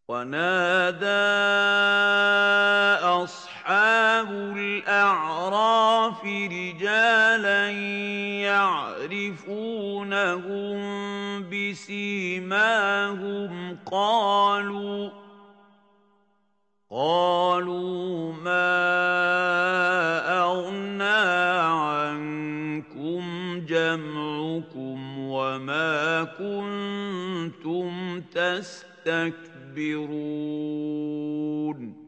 ونادى أصحاب الأعراف رجالا يعرفونهم بسيماهم قالوا ما أغنى عنكم جمعكم وما كنتم تستكبرون